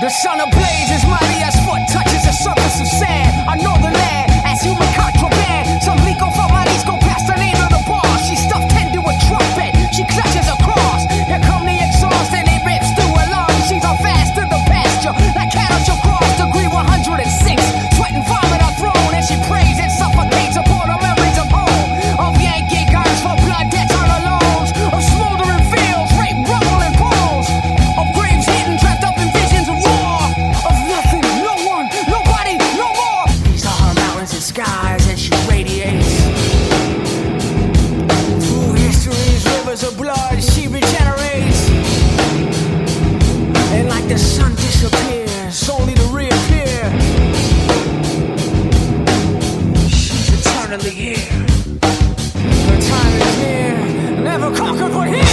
The sun ablaze as mighty as foot touches the surface of sand. I know the land as human contraband. Some leak off her bodies go past the name of the bar. She stuffed 10 to a trumpet. She clutches a cross. Here come the exhaust and it rips through her lungs. She's on fast to the pasture like cattle she'll cross degree 106. Sweat and vomit are thrown and she prays and suffocates upon her memories of home. Of Yankee guns for blood debts on her lungs. Of smoldering fields, rape, rubble and bones. Of graves hidden, trapped up in visions of war. Of nothing, no one, nobody, no more. These are her mountains and skies and she radiates. Through history's rivers of blood she regenerates. And like the sun disappears, only to reappear. She's eternally here. Her time is near, never conquered but here.